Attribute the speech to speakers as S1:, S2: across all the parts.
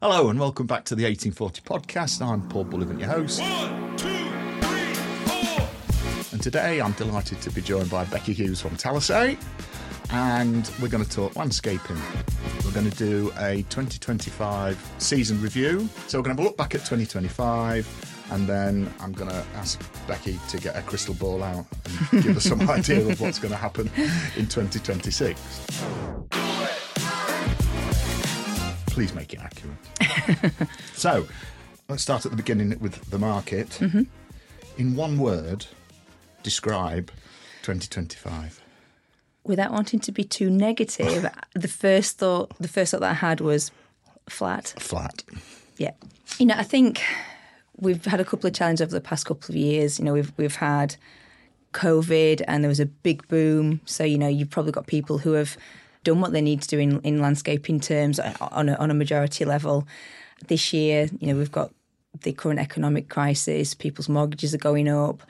S1: Hello and welcome back to the 1840 podcast. I'm Paul Bullivant, your host.
S2: 1, 2, 3, 4.
S1: And today I'm delighted to be joined by Becky Hughes from Talisay. And we're going to talk landscaping. We're going to do a 2025 season review. So we're going to have a look back at 2025 and then I'm going to ask Becky to get a crystal ball out and give us some idea of what's going to happen in 2026. Please make it accurate. So, let's start at the beginning with the market. Mm-hmm. In one word, describe 2025.
S3: Without wanting to be too negative, the first thought that I had was flat.
S1: Flat.
S3: Yeah. I think we've had a couple of challenges over the past couple of years. We've had COVID and there was a big boom. So, you've probably got people who have done what they need to do in landscaping terms on a majority level. This year, we've got the current economic crisis. People's mortgages are going up.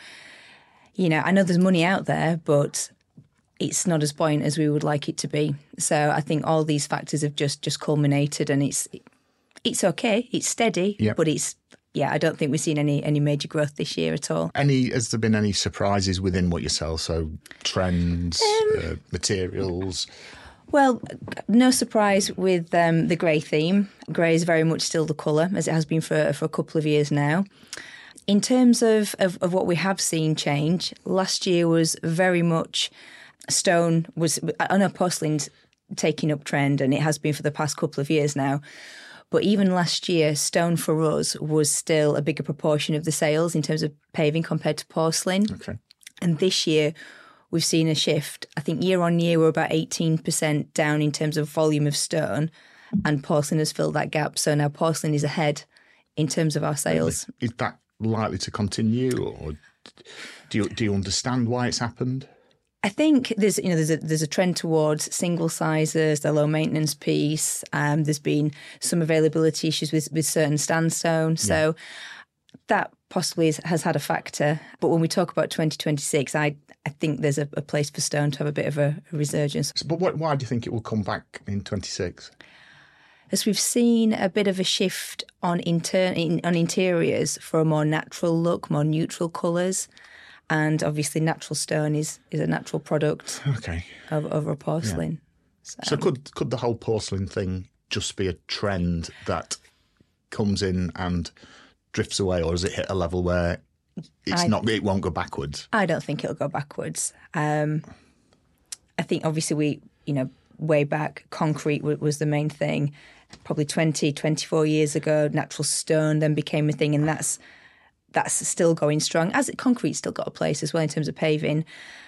S3: I know there's money out there, but it's not as buoyant as we would like it to be. So I think all these factors have just culminated, and it's okay. It's steady,
S1: yep.
S3: But I don't think we've seen any major growth this year at all.
S1: Has there been any surprises within what you sell? So trends, materials?
S3: Well, no surprise with the grey theme. Grey is very much still the colour, as it has been for a couple of years now. In terms of what we have seen change, last year was very much stone was, I know porcelain's taking up trend, and it has been for the past couple of years now. But even last year, stone for us was still a bigger proportion of the sales in terms of paving compared to porcelain.
S1: Okay.
S3: And this year, we've seen a shift. I think year on year, we're about 18% down in terms of volume of stone, and porcelain has filled that gap. So now porcelain is ahead in terms of our sales.
S1: Is that likely to continue, or do you understand why it's happened?
S3: I think there's a trend towards single sizes, the low maintenance piece. There's been some availability issues with certain sandstone. So that possibly has had a factor. But when we talk about 2026, I think there's a place for stone to have a bit of a resurgence.
S1: But why do you think it will come back in 26?
S3: As we've seen a bit of a shift on interiors for a more natural look, more neutral colours. And obviously natural stone is a natural product over porcelain.
S1: Yeah. So could the whole porcelain thing just be a trend that comes in and drifts away, or has it hit a level where it won't go backwards? I
S3: don't think it'll go backwards. I think obviously way back, concrete was the main thing. Probably 20, 24 years ago, natural stone then became a thing, and that's still going strong. Concrete's still got a place as well in terms of paving.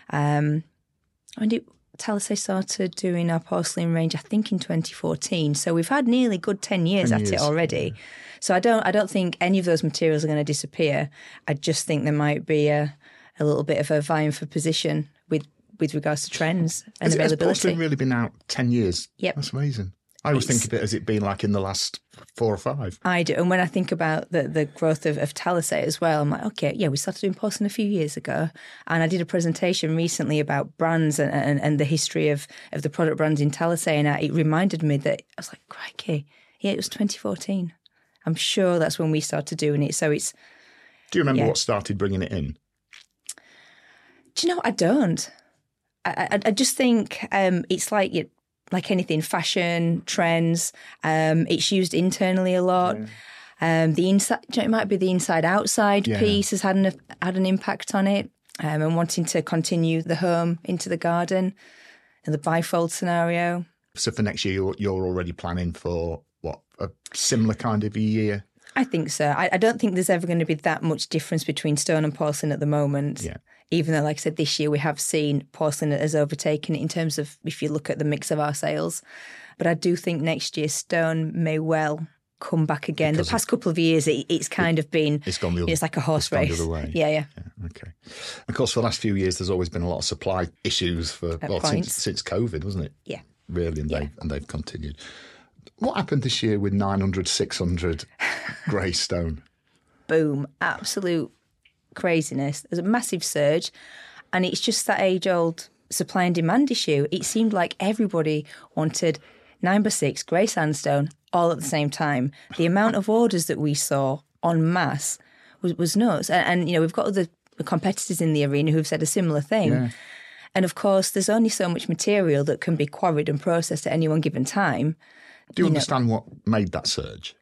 S3: Talisay started doing our porcelain range, I think, in 2014. So we've had nearly good 10 years at it already. Yeah. So I don't think any of those materials are going to disappear. I just think there might be a little bit of a vying for position with regards to trends and availability.
S1: Has porcelain really been out 10 years?
S3: Yep.
S1: That's amazing. I always think of it as it being like in the last 4 or 5.
S3: I do. And when I think about the growth of Talisay as well, I'm like, okay, yeah, we started doing porcelain a few years ago. And I did a presentation recently about brands and the history of the product brands in Talisay. And it reminded me that I was like, crikey, yeah, it was 2014. I'm sure that's when we started doing it. So it's...
S1: Do you remember what started bringing it in?
S3: Do you know what? I don't. I just think it's like anything, fashion, trends. It's used internally a lot. Yeah. The inside, it might be the inside-outside piece has had an impact on it. And wanting to continue the home into the garden and the bifold scenario.
S1: So for next year, you're already planning for a similar kind of a year?
S3: I think so. I don't think there's ever going to be that much difference between stone and porcelain at the moment. Yeah. Even though, like I said, this year we have seen porcelain has overtaken it in terms of if you look at the mix of our sales. But I do think next year stone may well come back again. The past couple of years, it's kind of been...
S1: It's gone the other,
S3: it's like a horse race.
S1: The other way.
S3: Yeah.
S1: Okay. Of course, for the last few years, there's always been a lot of supply issues since COVID, wasn't it?
S3: Yeah.
S1: Really, and they've continued. What happened this year with 900, 600 grey stone?
S3: Boom. Absolute craziness. There's a massive surge, and it's just that age-old supply and demand issue. It seemed like everybody wanted 9x6 grey sandstone all at the same time. The amount of orders that we saw en masse was nuts. And you know, we've got other competitors in the arena who've said a similar thing.
S1: Yeah.
S3: And of course, there's only so much material that can be quarried and processed at any one given time.
S1: Do you understand what made that surge?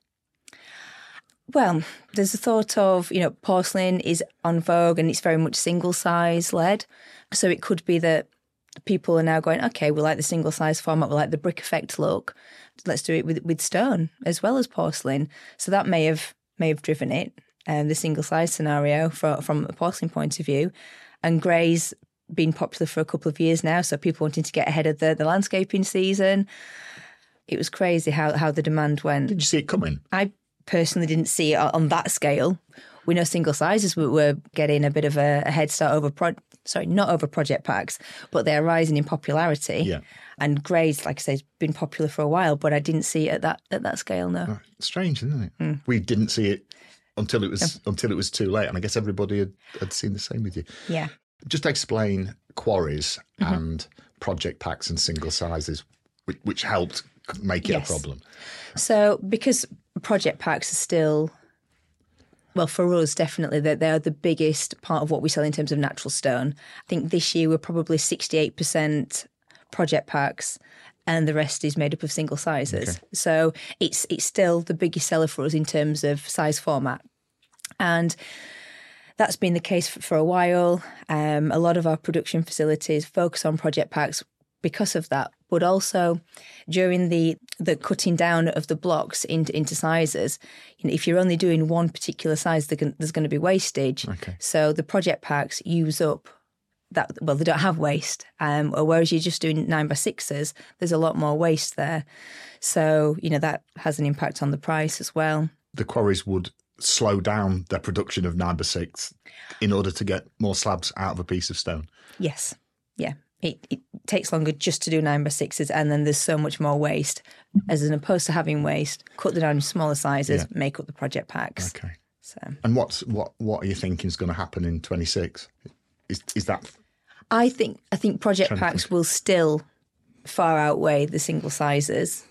S3: Well, there's a thought of, you know, porcelain is on vogue and it's very much single size led. So it could be that people are now going, okay, we like the single size format, we like the brick effect look. Let's do it with stone as well as porcelain. So that may have driven it, the single size scenario from a porcelain point of view. And grey's been popular for a couple of years now, so people wanting to get ahead of the landscaping season. It was crazy how the demand went.
S1: Did you see it coming?
S3: I personally didn't see it on that scale. We know single sizes were getting a bit of a head start over not over project packs, but they're rising in popularity.
S1: Yeah.
S3: And grey's, like I say, has been popular for a while, but I didn't see it at that scale. No.
S1: Strange, isn't it? We didn't see it until it was too late, and I guess everybody had seen the same with you.
S3: Yeah.
S1: Just explain quarries and project packs and single sizes, which helped make it a problem.
S3: So because project packs are still, well, for us, definitely, they're the biggest part of what we sell in terms of natural stone. I think this year we're probably 68% project packs and the rest is made up of single sizes.
S1: Okay.
S3: So it's still the biggest seller for us in terms of size format. And that's been the case for a while. A lot of our production facilities focus on project packs because of that, but also during the cutting down of the blocks into sizes, you know, if you're only doing one particular size, there's going to be wastage.
S1: Okay.
S3: So the project packs use up that. Well, they don't have waste, whereas you're just doing 9x6s, there's a lot more waste there. So you know that has an impact on the price as well.
S1: The quarries would slow down their production of 9x6 in order to get more slabs out of a piece of stone.
S3: Yes, yeah. It takes longer just to do 9x6s, and then there's so much more waste. As opposed to having waste, cut them down in smaller sizes, make up the project packs.
S1: Okay.
S3: So,
S1: and what are you thinking is going to happen in 26? Is that?
S3: I think project packs will still far outweigh the single sizes.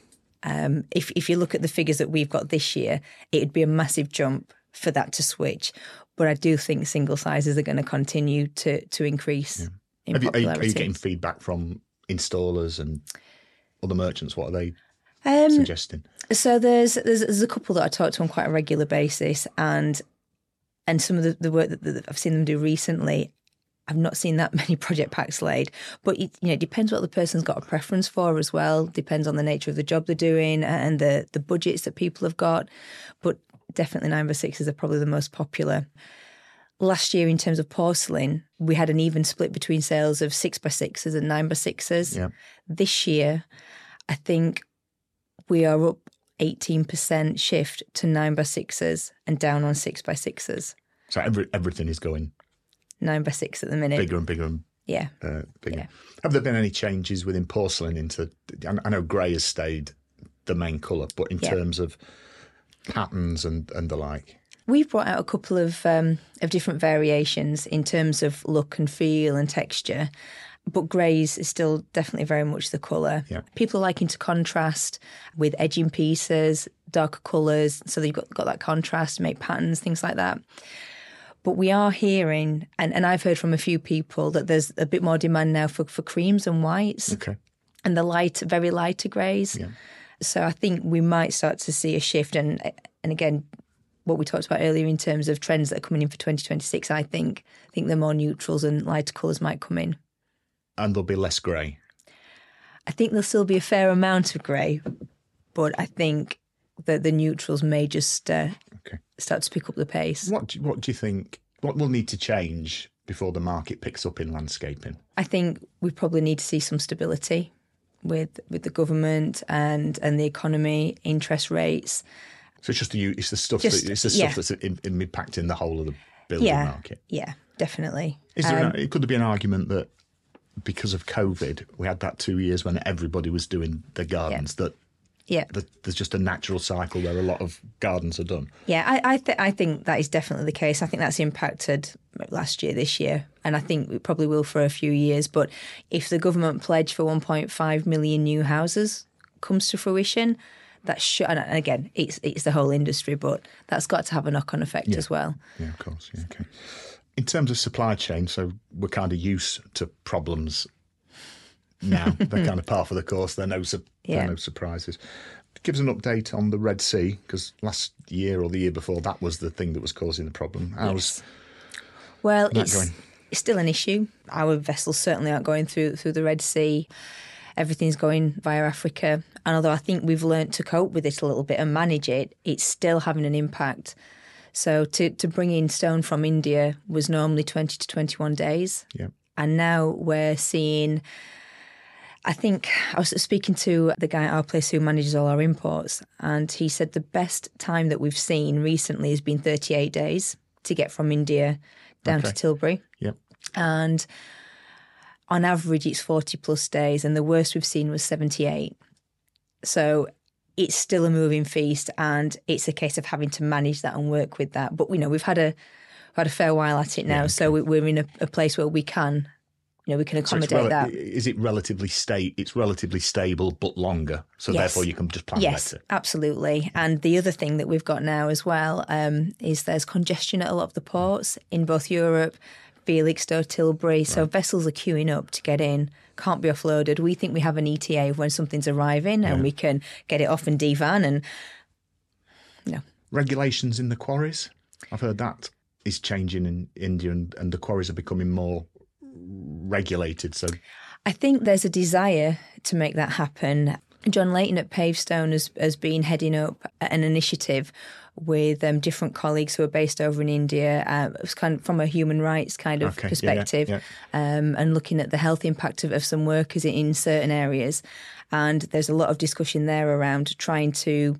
S3: If you look at the figures that we've got this year, it would be a massive jump for that to switch. But I do think single sizes are going to continue to increase. Yeah.
S1: Are you getting feedback from installers and other merchants? What are they suggesting?
S3: So there's a couple that I talk to on quite a regular basis, and some of the work that I've seen them do recently, I've not seen that many project packs laid. But it depends what the person's got a preference for as well. Depends on the nature of the job they're doing and the budgets that people have got. But definitely 9x6s are probably the most popular. Last year, in terms of porcelain, we had an even split between sales of 6x6s and 9x6s.
S1: Yeah.
S3: This year, I think we are up 18% shift to 9x6s and down on 6x6s.
S1: So everything is going
S3: 9x6 at the minute.
S1: Bigger and bigger and bigger.
S3: Yeah.
S1: Have there been any changes within porcelain I know grey has stayed the main colour, but in terms of patterns and the like?
S3: We've brought out a couple of different variations in terms of look and feel and texture, but greys is still definitely very much the colour.
S1: Yeah. People
S3: are liking to contrast with edging pieces, darker colours, so you've got that contrast, make patterns, things like that. But we are hearing, and I've heard from a few people, that there's a bit more demand now for creams and whites.
S1: Okay.
S3: And the very lighter greys. Yeah. So I think we might start to see a shift. And again, what we talked about earlier in terms of trends that are coming in for 2026, I think the more neutrals and lighter colours might come in.
S1: And there'll be less grey?
S3: I think there'll still be a fair amount of grey, but I think that the neutrals may just start to pick up the pace.
S1: What do you think, what will need to change before the market picks up in landscaping?
S3: I think we probably need to see some stability with the government and the economy, interest rates.
S1: So it's the stuff that's impacting the whole of the building market.
S3: Yeah, definitely.
S1: Could there be an argument that because of COVID, we had that 2 years when everybody was doing their gardens, that there's just a natural cycle where a lot of gardens are done?
S3: Yeah, I think that is definitely the case. I think that's impacted last year, this year, and I think it probably will for a few years. But if the government pledge for 1.5 million new houses comes to fruition, and again, it's the whole industry, but that's got to have a knock-on effect as well.
S1: Yeah, of course. Yeah, okay. In terms of supply chain, so we're kind of used to problems now. They're kind of par of the course. There are no surprises. Give us an update on the Red Sea, because last year or the year before, that was the thing that was causing the problem. How's that going?
S3: It's still an issue. Our vessels certainly aren't going through the Red Sea. Everything's going via Africa. And although I think we've learnt to cope with it a little bit and manage it, it's still having an impact. So to bring in stone from India was normally 20 to 21 days.
S1: Yeah.
S3: And now we're seeing, I think I was speaking to the guy at our place who manages all our imports, and he said the best time that we've seen recently has been 38 days to get from India down to Tilbury.
S1: Yep.
S3: And on average, it's 40 plus days, and the worst we've seen was 78. So it's still a moving feast, and it's a case of having to manage that and work with that. But we've had a fair while at it now, so we're in a place where we can accommodate that.
S1: Is it relatively It's relatively stable, but longer, so
S3: yes.
S1: Therefore you can just plan
S3: yes,
S1: better.
S3: Absolutely. And the other thing that we've got now as well is there's congestion at a lot of the ports in both Europe, Felixstowe, Tilbury. So vessels are queuing up to get in, can't be offloaded. We think we have an ETA of when something's arriving, and we can get it off and devan. And
S1: regulations in the quarries, I've heard that is changing in India, and the quarries are becoming more regulated. So
S3: I think there's a desire to make that happen. John Layton at Pavestone has been heading up an initiative with different colleagues who are based over in India. It's kind of from a human rights kind of perspective, and looking at the health impact of some workers in certain areas. And there's a lot of discussion there around trying to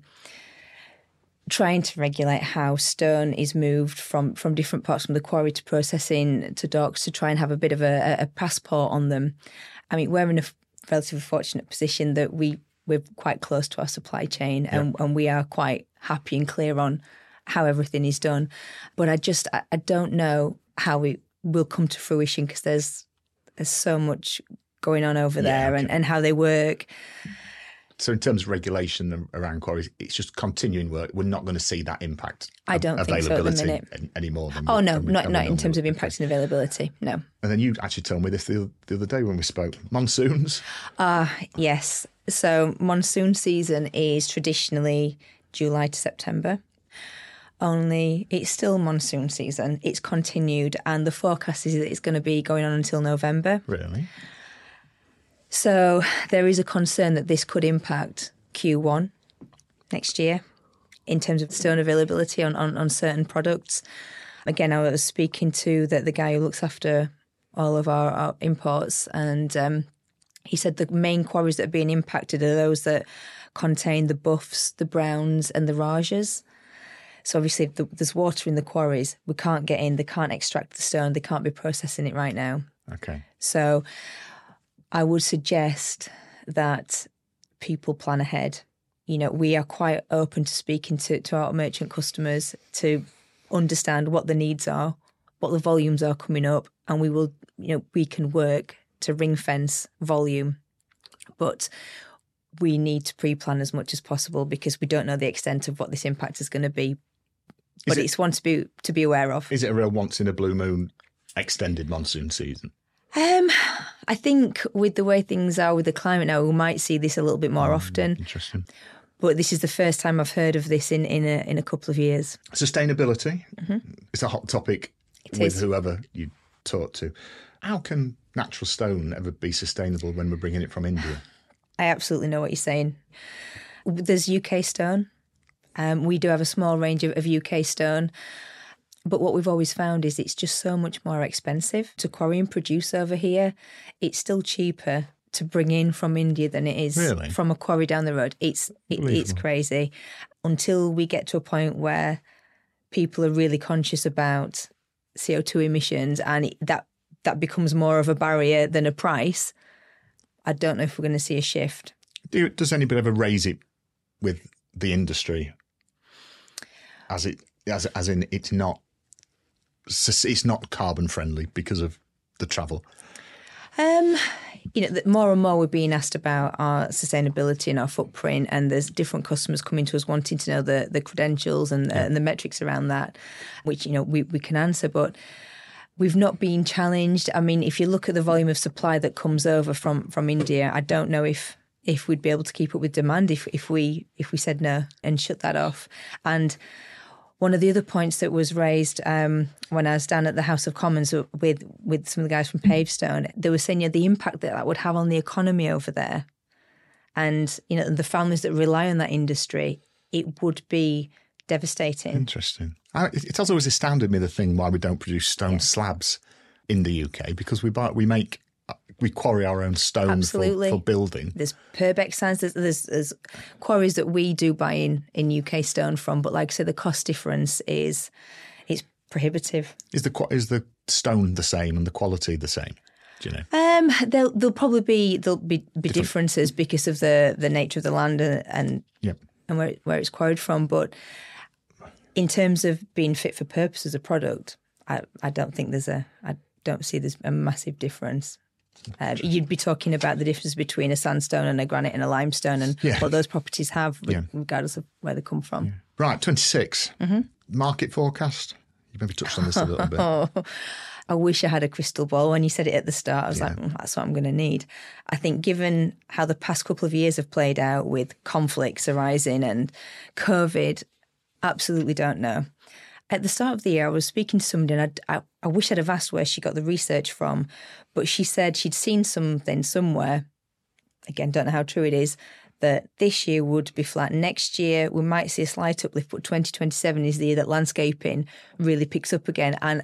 S3: regulate how stone is moved from different parts from the quarry to processing to docks, to try and have a bit of a passport on them. I mean, we're in a relatively fortunate position that we're quite close to our supply chain, and we are quite happy and clear on how everything is done. But I don't know how it will come to fruition, because there's so much going on over there and how they work.
S1: So in terms of regulation around quarries, it's just continuing work. We're not going to see that impact.
S3: I don't think so at the minute
S1: anymore.
S3: Not in terms of impact and availability. No.
S1: And then you actually told me this the other day when we spoke. Monsoons.
S3: Yes. So monsoon season is traditionally July to September. Only it's still monsoon season. It's continued, and the forecast is that it's going to be going on until November.
S1: Really?
S3: So there is a concern that this could impact Q1 next year in terms of stone availability on certain products. Again, I was speaking to the guy who looks after all of our imports, and he said the main quarries that are being impacted are those that contain the buffs, the browns and the rajas. So obviously if there's water in the quarries, we can't get in, they can't extract the stone, they can't be processing it right now.
S1: Okay.
S3: So I would suggest that people plan ahead. We are quite open to speaking to our merchant customers to understand what the needs are, what the volumes are coming up, and we can work to ring fence volume. But we need to pre-plan as much as possible, because we don't know the extent of what this impact is going to be. But it's one to be aware of.
S1: Is it a real once in a blue moon extended monsoon season?
S3: I think with the way things are with the climate now, we might see this a little bit more often.
S1: Interesting.
S3: But this is the first time I've heard of this in a couple of years.
S1: Sustainability.
S3: Mm-hmm.
S1: It's a hot topic with whoever you talk to. How can natural stone ever be sustainable when we're bringing it from India?
S3: I absolutely know what you're saying. There's UK stone. We do have a small range of UK stone. But what we've always found is it's just so much more expensive to quarry and produce over here. It's still cheaper to bring in from India than it is from a quarry down the road. It's crazy. Until we get to a point where people are really conscious about CO2 emissions and that becomes more of a barrier than a price, I don't know if we're going to see a shift.
S1: Does anybody ever raise it with the industry as in it's not carbon friendly because of the travel?
S3: more and more we're being asked about our sustainability and our footprint, and there's different customers coming to us wanting to know the credentials and the metrics around that, which, we can answer, but we've not been challenged. I mean, if you look at the volume of supply that comes over from India, I don't know if we'd be able to keep up with demand if we said no and shut that off. And one of the other points that was raised when I was down at the House of Commons with some of the guys from Pavestone, they were saying the impact that would have on the economy over there, and the families that rely on that industry, it would be devastating.
S1: Interesting. It has always astounded me, the thing why we don't produce stone slabs in the UK, because we quarry our own stone for building.
S3: There's Purbeck signs. There's quarries that we do buy in UK stone from, but like I say, the cost difference it's prohibitive.
S1: Is the stone the same and the quality the same? Do you know?
S3: There'll probably be differences because of the nature of the land and where it's quarried from. But in terms of being fit for purpose as a product, I don't see there's a massive difference. You'd be talking about the difference between a sandstone and a granite and a limestone, and what those properties have, regardless of where they come from.
S1: Yeah. Right, 26. Market forecast. You maybe touched on this a little bit.
S3: I wish I had a crystal ball. When you said it at the start, I was like, that's what I'm going to need. I think given how the past couple of years have played out with conflicts arising and COVID, absolutely don't know. At the start of the year, I was speaking to somebody, and I wish I'd have asked where she got the research from, but she said she'd seen something somewhere, again, don't know how true it is, that this year would be flat. Next year, we might see a slight uplift, but 2027 is the year that landscaping really picks up again. And,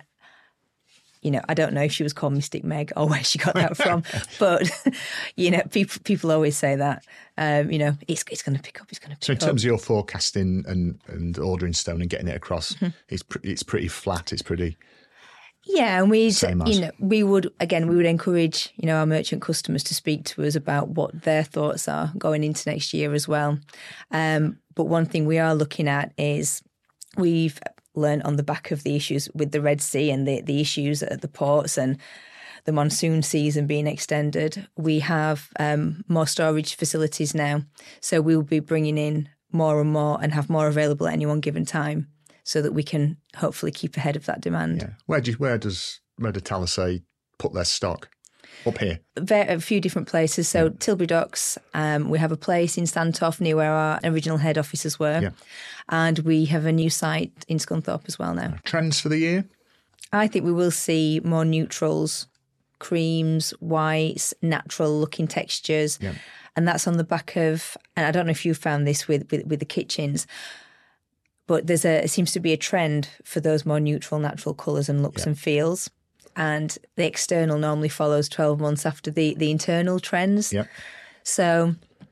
S3: I don't know if she was called Mystic Meg or where she got that from, but, people always say that, it's going to pick up, it's going to pick up.
S1: So in terms of your forecasting and ordering stone and getting it across, it's pretty flat, it's pretty...
S3: Yeah, and we would encourage, our merchant customers to speak to us about what their thoughts are going into next year as well. But one thing we are looking at is we've learned on the back of the issues with the Red Sea and the issues at the ports and the monsoon season being extended, we have more storage facilities now. So we'll be bringing in more and more and have more available at any one given time, so that we can hopefully keep ahead of that demand. Yeah.
S1: Where do Talasay put their stock? Up here?
S3: A few different places. So Tilbury Docks, we have a place in Sandtoft near where our original head offices were. Yeah. And we have a new site in Scunthorpe as well now.
S1: Trends for the year?
S3: I think we will see more neutrals, creams, whites, natural looking textures. Yeah. And that's on the back of, and I don't know if you found this with the kitchens, but it seems to be a trend for those more neutral, natural colours and looks and feels. And the external normally follows 12 months after the internal trends. Yep. So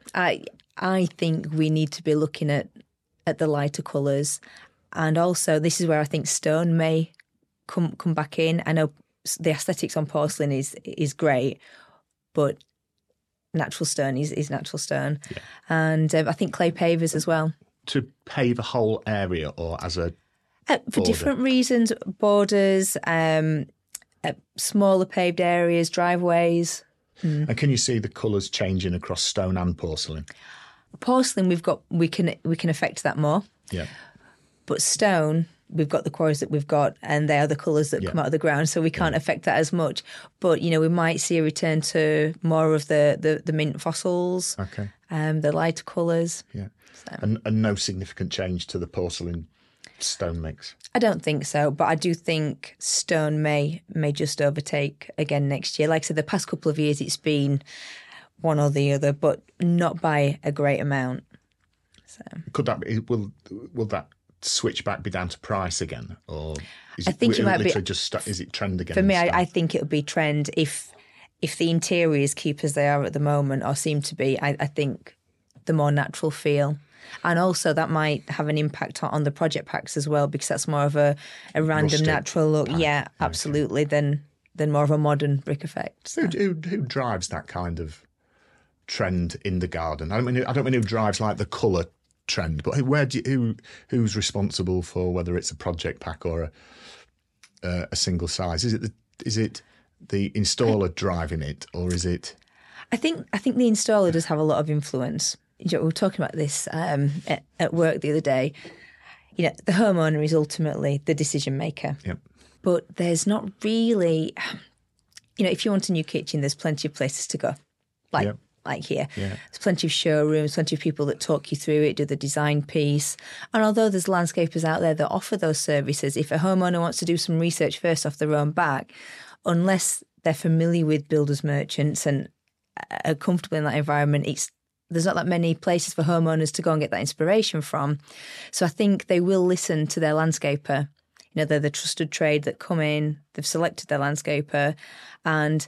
S3: I think we need to be looking at the lighter colours. And also, this is where I think stone may come back in. I know the aesthetics on porcelain is great, but natural stone is natural stone. Yeah. And I think clay pavers as well.
S1: To pave a whole area or as a
S3: for different reasons, borders, smaller paved areas, driveways.
S1: And can you see the colours changing across stone and porcelain?
S3: Porcelain, we can affect that more. Yeah. But stone, we've got the quarries that we've got, and they are the colours that come out of the ground, so we can't affect that as much. But we might see a return to more of the mint fossils. Okay. The lighter colours. Yeah. So.
S1: And no significant change to the porcelain stone mix?
S3: I don't think so, but I do think stone may just overtake again next year. Like I said, the past couple of years it's been one or the other, but not by a great amount. So
S1: could that be, will that switch back be down to price again, or
S3: I think it might be
S1: is it trend again?
S3: For me, I think it'll be trend if the interiors keep as they are at the moment or seem to be. I think the more natural feel. And also that might have an impact on the project packs as well, because that's more of a random rustic natural look. Pack. Yeah, absolutely. Okay. Than more of a modern brick effect. So.
S1: Who drives that kind of trend in the garden? I don't mean who drives like the colour trend, but who's responsible for whether it's a project pack or a single size? Is it the installer driving it, or is it?
S3: I think the installer does have a lot of influence. We were talking about this at work the other day. The homeowner is ultimately the decision maker.
S1: Yep.
S3: But there's not really, if you want a new kitchen, there's plenty of places to go, like here.
S1: Yeah.
S3: There's plenty of showrooms, plenty of people that talk you through it, do the design piece. And although there's landscapers out there that offer those services, if a homeowner wants to do some research first off their own back, unless they're familiar with builders merchants and are comfortable in that environment, there's not that many places for homeowners to go and get that inspiration from. So I think they will listen to their landscaper. They're the trusted trade that come in, they've selected their landscaper, and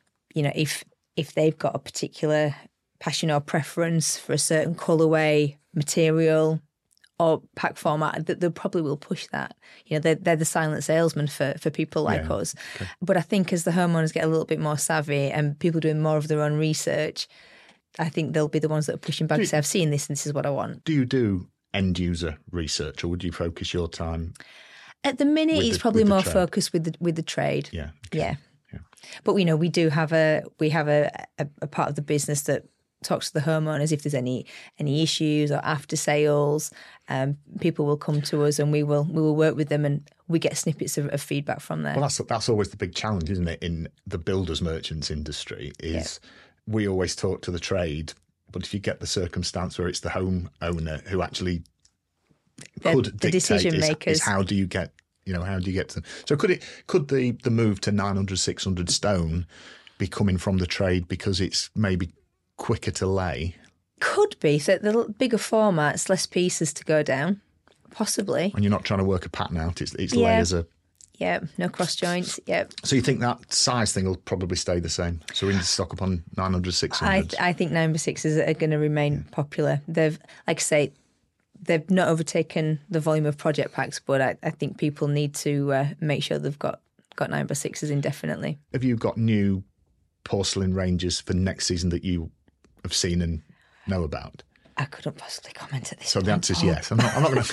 S3: if they've got a particular passion or preference for a certain colourway, material or pack format, they probably will push that. They're the silent salesman for people like us. Okay. But I think as the homeowners get a little bit more savvy and people doing more of their own research, I think they'll be the ones that are pushing back and say, I've seen this and this is what I want.
S1: Do you do end user research, or would you focus your time?
S3: At the minute, it's probably more focused with the trade.
S1: Yeah. Okay.
S3: Yeah. But we do have a part of the business that talks to the homeowners if there's any issues or after sales. People will come to us and we will work with them, and we get snippets of feedback from there.
S1: Well, that's always the big challenge, isn't it, in the builders merchants industry? We always talk to the trade, but if you get the circumstance where it's the home owner who actually could dictate
S3: decision makers,
S1: is how do you get to them? So could the move to 900, 600 stone be coming from the trade because it's maybe quicker to lay?
S3: Could be. So the bigger formats, less pieces to go down, possibly.
S1: And you're not trying to work a pattern out. It's layers of.
S3: Yeah, no cross joints. Yeah.
S1: So you think that size thing will probably stay the same? So we need to stock up on 900, 600.
S3: I think 9x6s are going to remain popular. They've, like I say, they've not overtaken the volume of project packs, but I think people need to make sure they've got 9x6s indefinitely. Have
S1: you got new porcelain ranges for next season that you have seen and know about?
S3: I couldn't possibly comment at this.
S1: So the answer is yes. I'm not going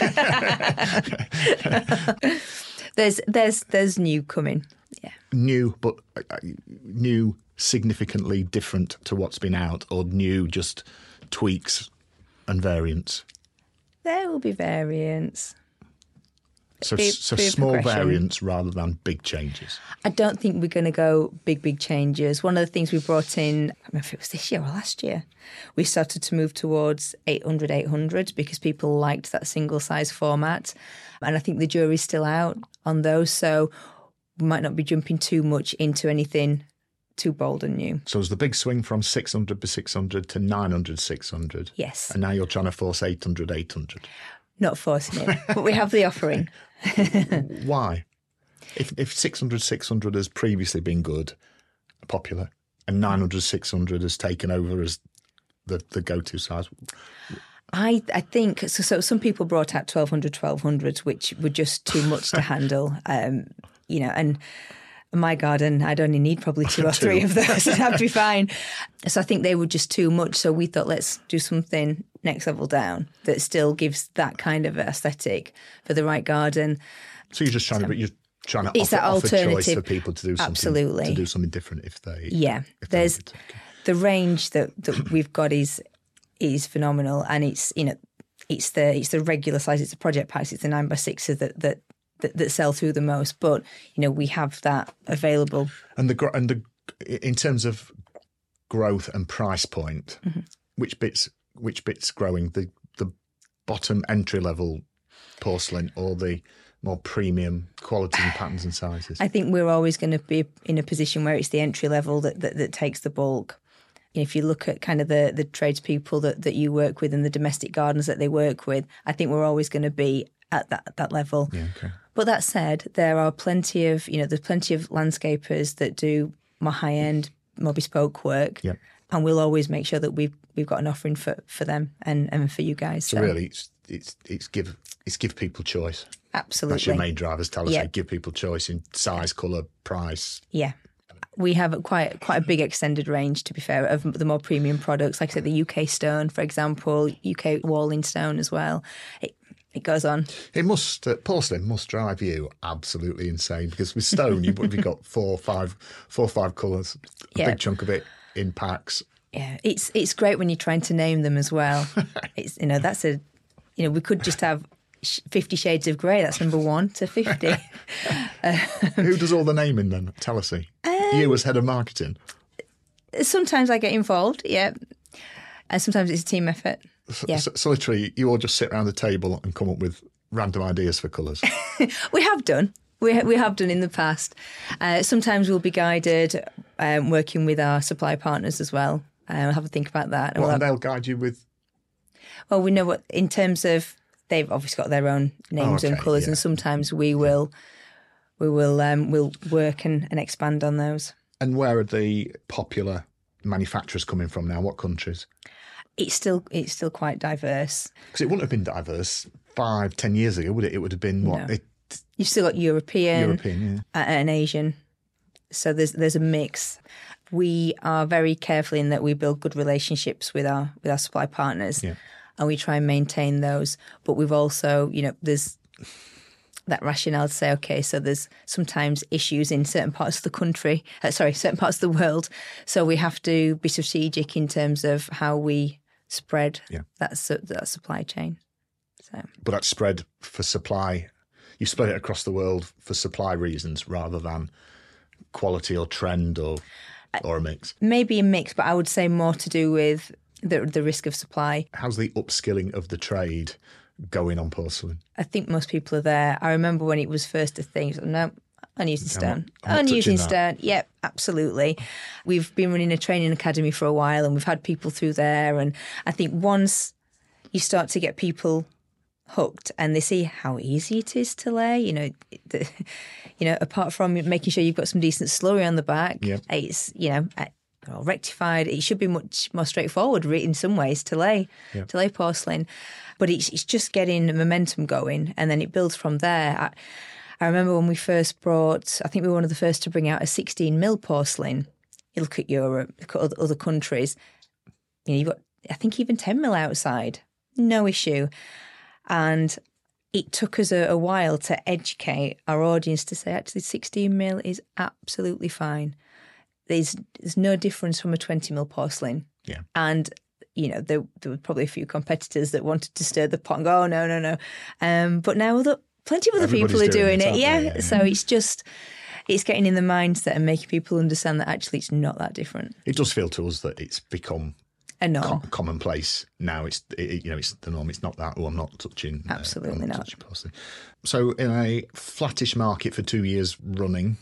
S1: to.
S3: There's new coming. Yeah.
S1: New, but new significantly different to what's been out, or new just tweaks and variants? There
S3: will be variants.
S1: So small variants rather than big changes.
S3: I don't think we're going to go big changes. One of the things we brought in, I don't know if it was this year or last year, we started to move towards 800 because people liked that single size format. And I think the jury's still out on those. So we might not be jumping too much into anything too bold and new.
S1: So there's the big swing from 600 by 600 to 900 600.
S3: Yes.
S1: And now you're trying to force 800 800.
S3: Not forcing it, but we have the offering.
S1: Why? If 600 600 has previously been good, popular, and 900 600 has taken over as the go-to size.
S3: I think so. Some people brought out 1200s, which were just too much to handle. And my garden, I'd only need probably two or three of those, and I'd be fine. So I think they were just too much. So we thought, let's do something next level down that still gives that kind of aesthetic for the right garden.
S1: So you're just trying to offer choice for people to do something.
S3: Absolutely.
S1: To do something different if they.
S3: Yeah, there's the range that we've got is phenomenal, and it's the regular size, it's the project packs, it's the 9x6s that sell through the most. But we have that available.
S1: And in terms of growth and price point, mm-hmm. which bits growing, the bottom entry level porcelain or the more premium quality and patterns and sizes?
S3: I think we're always going to be in a position where it's the entry level that takes the bulk. If you look at kind of the tradespeople that you work with and the domestic gardens that they work with, I think we're always going to be at that level.
S1: Yeah, okay.
S3: But that said, there are plenty of landscapers that do more high end, more bespoke work.
S1: Yep.
S3: And we'll always make sure that we've got an offering for them and for you guys.
S1: So really, it's give people choice.
S3: Absolutely,
S1: that's your main drivers. Tell us,
S3: yep.
S1: Give people choice in size, colour, price.
S3: Yeah. We have quite a big extended range, to be fair, of the more premium products. Like I said, the UK stone, for example, UK walling stone as well. It goes on.
S1: It must porcelain must drive you absolutely insane, because with stone you've got four or five colours, a big chunk of it in packs,
S3: Yeah, it's great when you're trying to name them as well. It's we could just have 50 Shades of Grey. That's number 1 to 50.
S1: Who does all the naming then? Tell us. You as head of marketing.
S3: Sometimes I get involved, yeah, and sometimes it's a team effort. Yeah.
S1: So literally, you all just sit around the table and come up with random ideas for colours.
S3: We have done. We have done in the past. Sometimes we'll be guided, working with our supply partners as well. We'll have a think about that.
S1: And they'll guide you with?
S3: Well, we know what, in terms of, they've obviously got their own names and colours, and sometimes we'll work and expand on those.
S1: And where are the popular manufacturers coming from now? What countries?
S3: It's still quite diverse.
S1: Because it wouldn't have been diverse 5-10 years ago, would it? It would have been what?
S3: No. You've still got European
S1: yeah.
S3: And Asian. So there's a mix. We are very careful in that we build good relationships with our supply partners, and we try and maintain those. But we've also, there's that rationale to say, okay, so there's sometimes issues in certain parts of the country, certain parts of the world. So we have to be strategic in terms of how we spread that supply chain. So,
S1: but that spread for supply, you spread it across the world for supply reasons rather than quality or trend or a mix?
S3: Maybe a mix, but I would say more to do with the risk of supply.
S1: How's the upskilling of the trade going on porcelain?
S3: I think most people are there. I remember when it was first a thing, no, I'm using stone.
S1: I'm not
S3: using
S1: touching
S3: stone. Yep, absolutely. We've been running a training academy for a while, and we've had people through there. And I think once you start to get people hooked and they see how easy it is to lay, apart from making sure you've got some decent slurry on the back, it's, all rectified. It should be much more straightforward in some ways to lay porcelain. But it's just getting momentum going, and then it builds from there. I remember when we first I think we were one of the first to bring out a 16mm porcelain. You look at Europe, look at other countries, you've got, I think, even 10mm outside. No issue. And it took us a while to educate our audience to say, actually, 16mm is absolutely fine. There's no difference from a 20mm porcelain.
S1: Yeah.
S3: And, there were probably a few competitors that wanted to stir the pot and go, oh, no. But now plenty of other people are doing it. Yeah. So it's getting in the mindset and making people understand that actually it's not that different.
S1: It does feel to us that it's become
S3: a norm.
S1: Commonplace now. It's it's the norm. It's not that. I'm not touching.
S3: Absolutely not.
S1: Touching porcelain. So in a flattish market for 2 years running,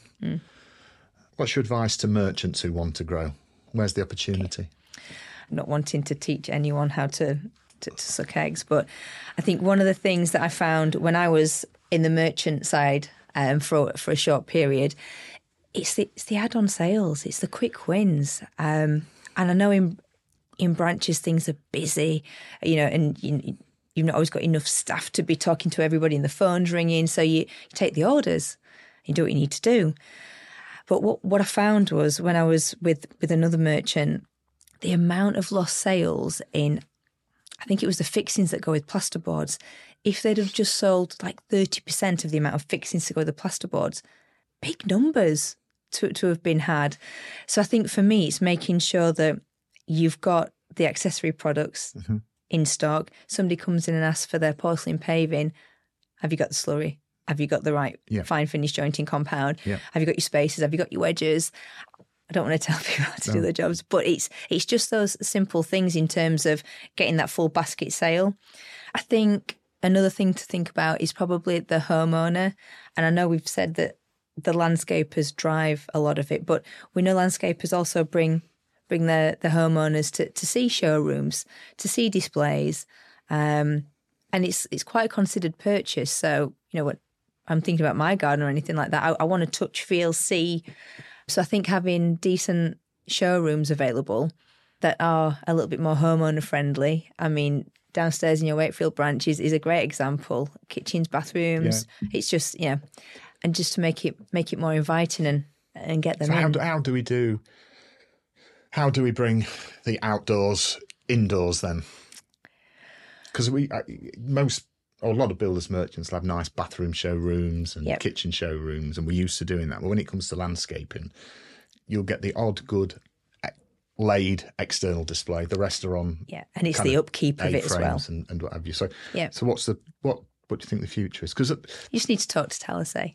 S1: what's your advice to merchants who want to grow? Where's the opportunity?
S3: Okay. Not wanting to teach anyone how to suck eggs, but I think one of the things that I found when I was in the merchant side for a short period, it's the add-on sales. It's the quick wins, and I know in branches things are busy, and you've not always got enough staff to be talking to everybody, and the phone's ringing. So you take the orders, you do what you need to do. But what I found was when I was with another merchant, the amount of lost sales in, I think it was the fixings that go with plasterboards. If they'd have just sold like 30% of the amount of fixings to go with the plasterboards, big numbers to have been had. So I think for me, it's making sure that you've got the accessory products in stock. Somebody comes in and asks for their porcelain paving. Have you got the slurry? Have you got the right fine finish jointing compound? Yeah. Have you got your spacers? Have you got your wedges? I don't want to tell people how to do their jobs, but it's just those simple things in terms of getting that full basket sale. I think another thing to think about is probably the homeowner. And I know we've said that the landscapers drive a lot of it, but we know landscapers also bring the homeowners to see showrooms, to see displays. And it's quite a considered purchase. So, what I'm thinking about my garden or anything like that, I want to touch, feel, see. So I think having decent showrooms available that are a little bit more homeowner friendly. I mean, downstairs in your Wakefield branch is a great example. Kitchens, bathrooms. Yeah. It's just, and just to make it more inviting and get them in.
S1: How do we bring the outdoors indoors then? Because a lot of builders merchants will have nice bathroom showrooms and kitchen showrooms, and we're used to doing that. But when it comes to landscaping, you'll get the odd good laid external display. The rest are on.
S3: Yeah, and it's
S1: kind
S3: the upkeep of it as well.
S1: A-frames and what have you. So,
S3: Yeah.
S1: So what do you think the future is? Because
S3: You just need to talk to Talisay.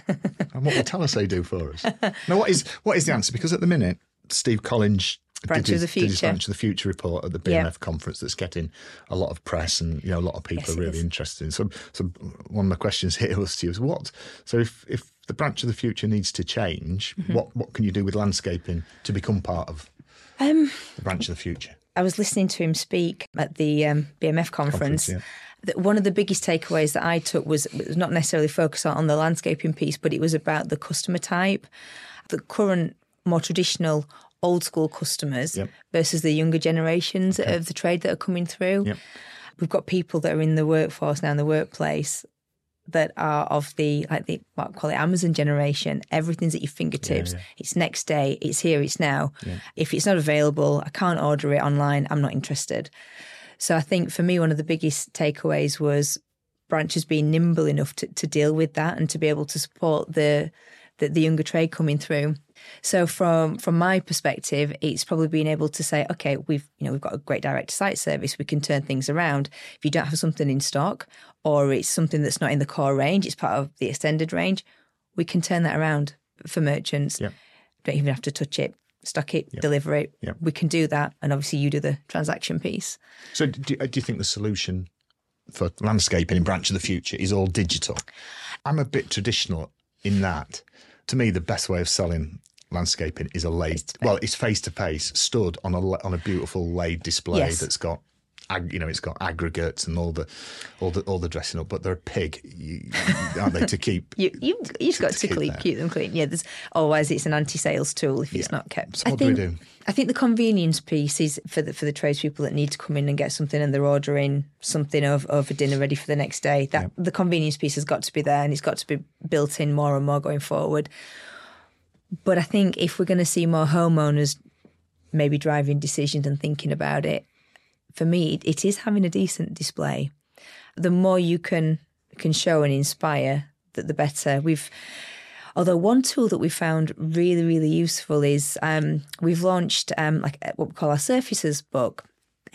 S1: and what will Talisay do for us? Now, what is the answer? Because at the minute, Steve Collins
S3: Branch of the
S1: did his
S3: Future.
S1: Branch of the Future report at the BMF
S3: Yeah.
S1: conference that's getting a lot of press, and a lot of people
S3: Yes,
S1: are
S3: it
S1: really
S3: is.
S1: interested in. So one of my questions here was to you is what? So if the Branch of the Future needs to change,
S3: Mm-hmm.
S1: what can you do with landscaping to become part of the Branch of the Future?
S3: I was listening to him speak at the BMF conference.
S1: Yeah.
S3: That one of the biggest takeaways that I took was not necessarily focused on the landscaping piece, but it was about the customer type, the current, more traditional, old school customers
S1: Yep.
S3: versus the younger generations of the trade that are coming through.
S1: Yep.
S3: We've got people that are in the workforce now, in the workplace, that are of the what I call it Amazon generation. Everything's at your fingertips.
S1: Yeah, yeah.
S3: It's next day. It's here. It's now. If it's not available, I can't order it online. I'm not interested. So I think for me, one of the biggest takeaways was branches being nimble enough to deal with that and to be able to support the younger trade coming through. So from my perspective, it's probably being able to say, okay, we've got a great direct to site service. We can turn things around. If you don't have something in stock, or it's something that's not in the core range, it's part of the extended range, we can turn that around for merchants.
S1: Yep.
S3: Don't even have to touch it, stock it, deliver it.
S1: Yep.
S3: We can do that. And obviously you do the transaction piece.
S1: So do you think the solution for landscaping in Branch of the Future is all digital? I'm a bit traditional in that. To me, the best way of selling landscaping is a laid. Well, it's face to face, stood on a beautiful laid display
S3: Yes.
S1: that's got, it's got aggregates and all the dressing up. But they're a pig, aren't they? To keep
S3: You just got to
S1: keep that.
S3: keep them clean. Yeah, otherwise it's an anti-sales tool if it's not kept.
S1: So what do we do?
S3: I think the convenience piece is for the tradespeople that need to come in and get something, and they're ordering something over dinner ready for the next day. That the convenience piece has got to be there, and it's got to be built in more and more going forward. But I think if we're going to see more homeowners maybe driving decisions and thinking about it, for me, it is having a decent display. The more you can show and inspire, that the better. Although one tool that we found really, really useful is we've launched what we call our Surfaces book,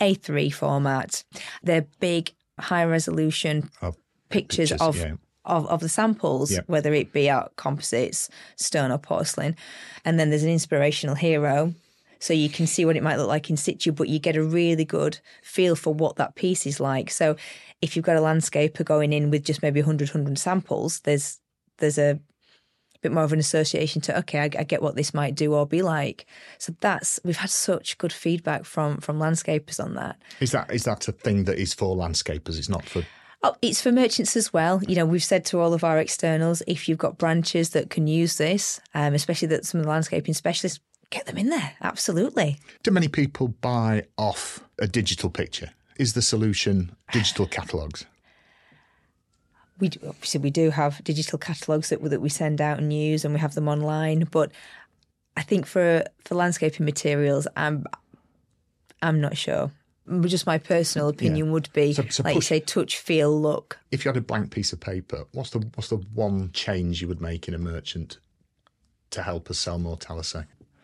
S3: A3 format. They're big, high resolution pictures of the samples, whether it be art, composites, stone or porcelain. And then there's an inspirational hero. So you can see what it might look like in situ, but you get a really good feel for what that piece is like. So if you've got a landscaper going in with just maybe 100 samples, there's a bit more of an association to, okay, I get what this might do or be like. So we've had such good feedback from landscapers on that.
S1: Is that a thing that is for landscapers? It's not for...
S3: Oh, it's for merchants as well. We've said to all of our externals, if you've got branches that can use this, especially that some of the landscaping specialists, get them in there. Absolutely.
S1: Do many people buy off a digital picture? Is the solution digital catalogues?
S3: We do have digital catalogues that we send out and use, and we have them online. But I think for landscaping materials, I'm not sure. Just my personal opinion would be,
S1: So
S3: you say, touch, feel, look.
S1: If you had a blank piece of paper, what's the one change you would make in a merchant to help us sell more Talisay?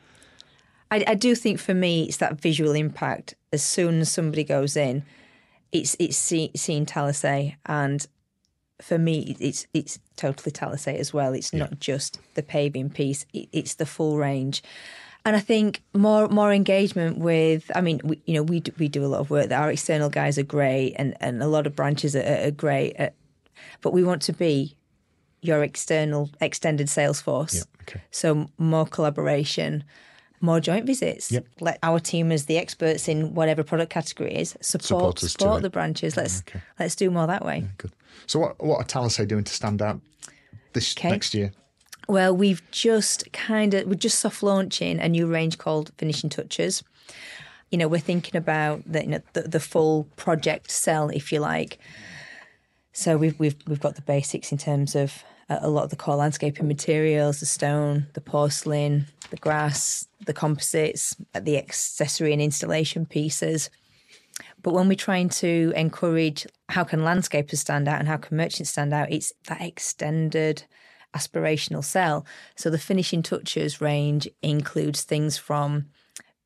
S3: I do think for me it's that visual impact. As soon as somebody goes in, it's seeing Talisay, and for me it's totally Talisay as well. It's not just the paving piece; it's the full range. And I think more engagement with. I mean, we do a lot of work. Our external guys are great, and a lot of branches are great. But we want to be your extended sales force.
S1: Yeah, okay.
S3: So more collaboration. More joint visits.
S1: Yep.
S3: Let our team, as the experts in whatever product category is, support the branches. Let's do more that way.
S1: Yeah, good. So what are Talisay doing to stand out this next year?
S3: Well, we're just soft launching a new range called Finishing Touches. We're thinking about the full project sell, if you like. So we've got the basics in terms of a lot of the core landscaping materials, the stone, the porcelain, the grass, the composites, the accessory and installation pieces. But when we're trying to encourage how can landscapers stand out and how can merchants stand out, it's that extended aspirational sell. So the Finishing Touches range includes things from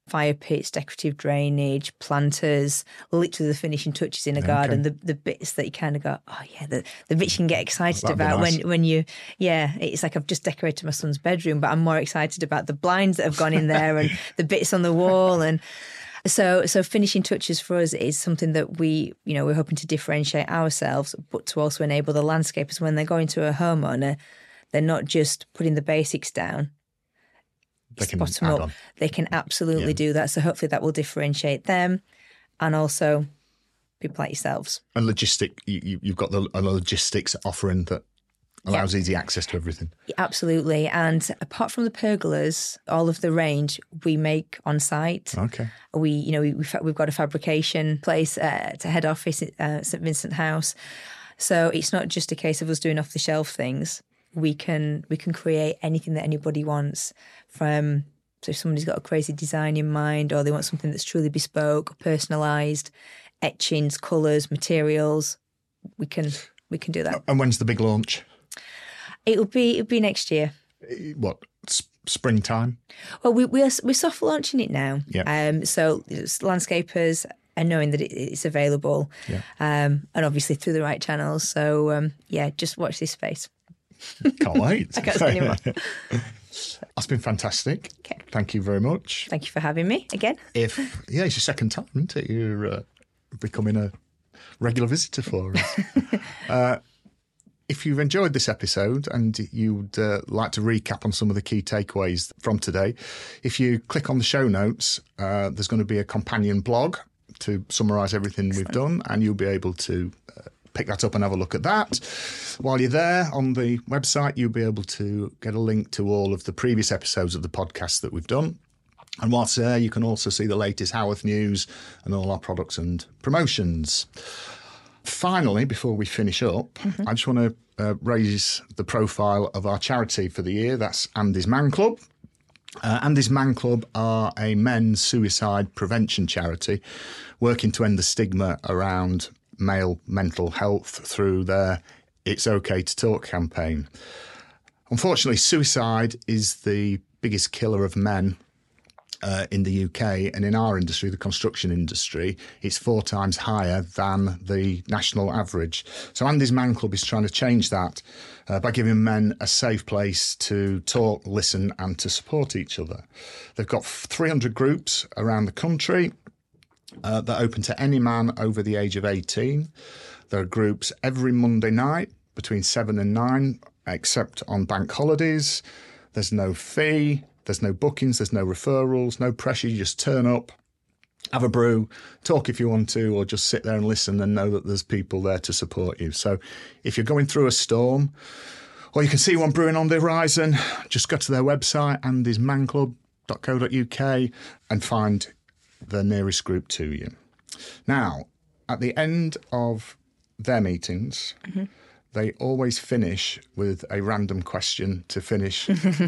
S3: fire pits, decorative drainage, planters, literally the finishing touches in a garden, the bits that you kind of go, oh yeah, the bits you can get excited
S1: That'd be
S3: about
S1: nice.
S3: when you, it's like I've just decorated my son's bedroom, but I'm more excited about the blinds that have gone in there and the bits on the wall. And so finishing touches for us is something that we're hoping to differentiate ourselves, but to also enable the landscapers when they're going to a homeowner, they're not just putting the basics down.
S1: They can
S3: Bottom
S1: add
S3: up.
S1: on.
S3: They can absolutely do that. So hopefully that will differentiate them and also people like yourselves.
S1: And you've got a logistics offering that allows easy access to everything.
S3: Absolutely. And apart from the pergolas, all of the range we make on site.
S1: Okay.
S3: We've got a fabrication place to head office at St Vincent House. So it's not just a case of us doing off the shelf things. We can create anything that anybody wants from, so if somebody's got a crazy design in mind or they want something that's truly bespoke, personalised, etchings, colours, materials, we can do that.
S1: And when's the big launch?
S3: It'll be next year.
S1: What, springtime?
S3: Well, we're soft launching it now.
S1: Yeah.
S3: So it's landscapers are knowing that it's available, and obviously through the right channels. So just watch this space.
S1: Can't wait.
S3: I can't say any more.
S1: That's been fantastic.
S3: Okay.
S1: Thank you very much.
S3: Thank you for having me again.
S1: It's your second time, isn't it? You're becoming a regular visitor for us. If you've enjoyed this episode and you'd like to recap on some of the key takeaways from today, if you click on the show notes, there's going to be a companion blog to summarise everything we've done, and you'll be able to pick that up and have a look at that. While you're there on the website, you'll be able to get a link to all of the previous episodes of the podcast that we've done. And whilst there, you can also see the latest Haworth news and all our products and promotions. Finally, before we finish up, I just want to raise the profile of our charity for the year. That's Andy's Man Club. Andy's Man Club are a men's suicide prevention charity working to end the stigma around male mental health through their It's OK to Talk campaign. Unfortunately, suicide is the biggest killer of men in the UK, and in our industry, the construction industry, it's 4 times higher than the national average. So Andy's Man Club is trying to change that by giving men a safe place to talk, listen and to support each other. They've got 300 groups around the country that are open to any man over the age of 18. There are groups every Monday night between 7 and 9, except on bank holidays. There's no fee. There's no bookings, there's no referrals, no pressure. You just turn up, have a brew, talk if you want to, or just sit there and listen and know that there's people there to support you. So if you're going through a storm, or you can see one brewing on the horizon, just go to their website, andysmanclub.co.uk, and find the nearest group to you. Now, at the end of their meetings, they always finish with a random question to finish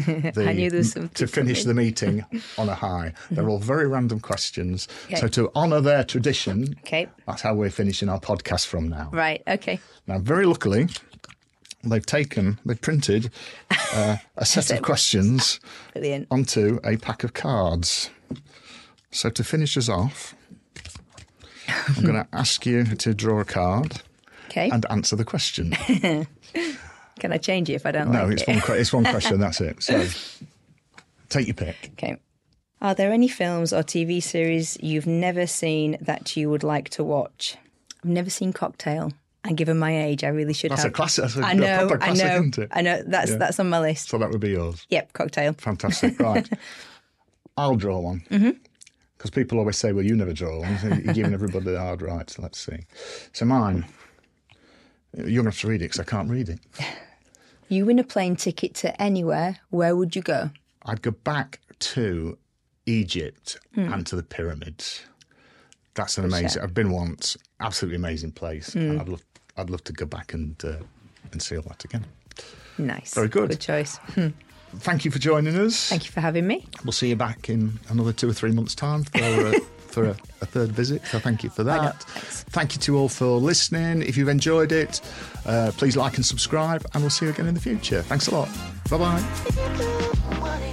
S1: the meeting on a high. They're all very random questions.
S3: Okay.
S1: So to honour their tradition,
S3: Okay.
S1: that's how we're finishing our podcast from now.
S3: Right. Okay.
S1: Now, very luckily, they've printed a set of questions
S3: Brilliant.
S1: onto a pack of cards. So to finish us off, I'm going to ask you to draw a card.
S3: Okay.
S1: And answer the question.
S3: Can I change it if I don't
S1: No,
S3: like
S1: it's one question, that's it. So take your pick.
S3: Okay. Are there any films or TV series you've never seen that you would like to watch? I've never seen Cocktail. And given my age, I really should
S1: That's
S3: have.
S1: a classic. That's a
S3: I know,
S1: proper classic, isn't it?
S3: I know. That's on my list.
S1: So that would be yours.
S3: Yep, Cocktail.
S1: Fantastic. Right. I'll draw one. Because people always say, well, you never draw one. So you're giving everybody the hard right. So let's see. So mine, you're going to have to read it because I can't read it.
S3: You win a plane ticket to anywhere, where would you go?
S1: I'd go back to Egypt and to the pyramids. That's an amazing. I've been once. Absolutely amazing place. And I'd love to go back and see all that again.
S3: Nice.
S1: Very good.
S3: Good choice.
S1: Thank you for joining us.
S3: Thank you for having me.
S1: We'll see you back in another 2 or 3 months' time for a third visit. So thank you for that.
S3: Thanks.
S1: Thank you to all for listening. If you've enjoyed it, please like and subscribe, and we'll see you again in the future. Thanks a lot. Bye-bye.